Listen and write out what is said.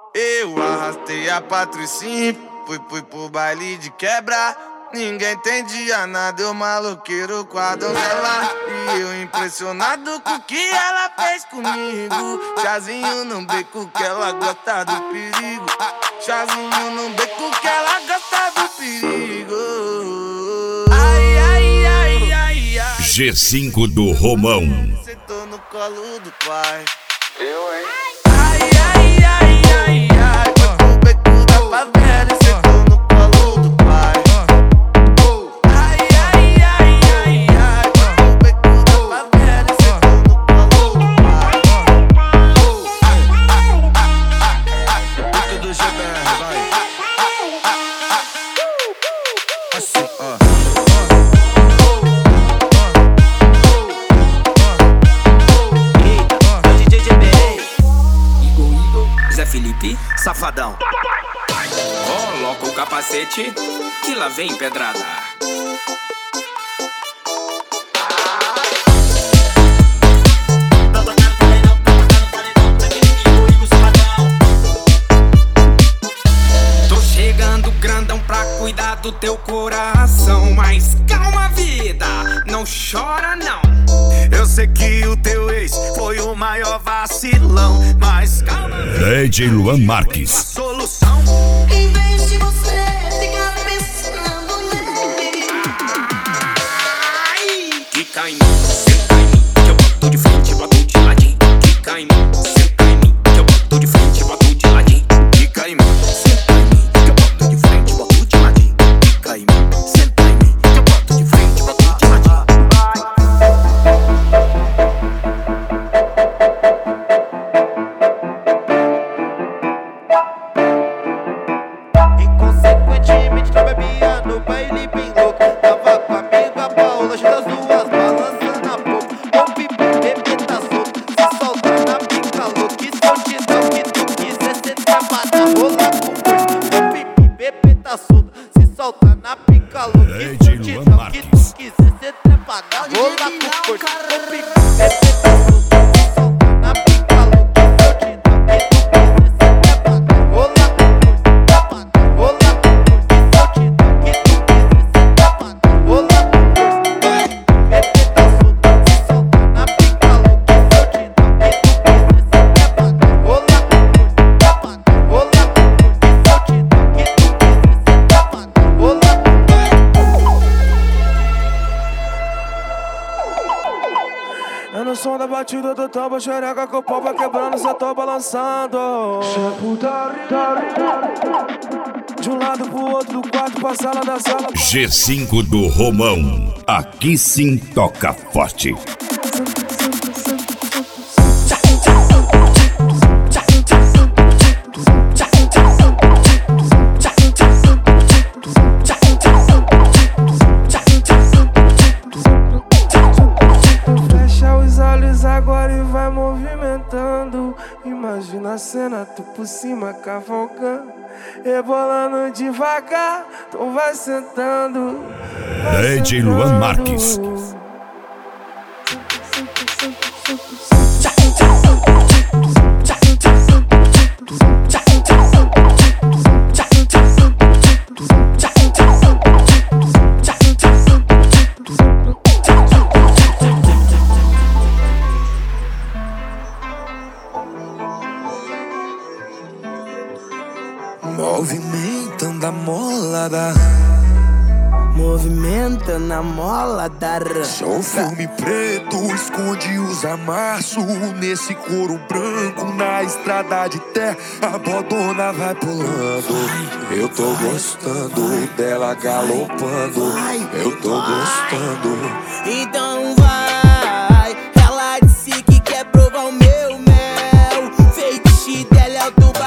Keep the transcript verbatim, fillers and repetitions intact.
Eu arrastei a Patricinha, fui, fui pro baile de quebra. Ninguém entendia nada, eu maloqueiro com a donzela. E eu impressionado com o que ela fez comigo. Chazinho no beco que ela gosta do perigo. Chazinho no beco que ela gosta do perigo. Ai, ai, ai, ai, ai. G cinco do Romão. Sentou no colo do pai. Eu, hein? Ai, ai, ai, ai, ai. Foi pro beco da favela e sentou no colo do pai. Ai, ai, ai, ai, ai. Foi pro beco da favela e sentou no colo do pai. Beco do G B R, vai. Assim, ó. Felipe, safadão. Coloca o capacete que lá vem pedrada. Tô chegando grandão pra cuidar do teu coração. Mas calma, vida, não chora não. Eu sei que o teu ex foi o maior vacilão, mas calma, D J Luan Marques. Solução. Em vez de você ficar pensando nele. Ai, quica em mim, senta em mim, que eu boto de frente, boto de ladinho. Quica em mim, senta em mim, que eu boto de frente, boto de ladinho. Quica em mim, senta em mim, que eu boto de frente, boto de ladinho. Quica em mim, senta em mim, que eu boto de frente, boto de ladinho. Inconsequentemente não bebia no baile bem louco. Tava com a amiga Paula, das duas balançando a boca. O pipi, bebê tá solto, se solta na pica louca. Que se eu te dou o que tu quiser, cê trabalha, rola com força. O pipi, bebê tá solto, se solta na pica louca. Que se eu te dou o que tu quiser, cê trabalha, rola com força. O pipi, bebê tá solto, se solta na pica louca. Que se eu te dou o que tu quiser, cê trabalha, rola com força. Trabalha, rola com é no som da batida do tambo, xereca com o pau vai quebrando, cê tô balançando. De um lado pro outro, do quarto pra sala da sala. G cinco do Romão. Aqui sim toca forte. Agora e vai movimentando. Imagina a cena, tu por cima cavalgando, rebolando devagar, tu vai sentando. Vai D J Luan Marques. Movimentando a molada, Movimentando a mola da sou filme preto, esconde os amassos. Nesse couro branco, na estrada de terra, a bodona vai pulando. Eu tô gostando dela galopando. Eu tô gostando. Então vai, ela disse que quer provar o meu mel. Feitiço dela é o do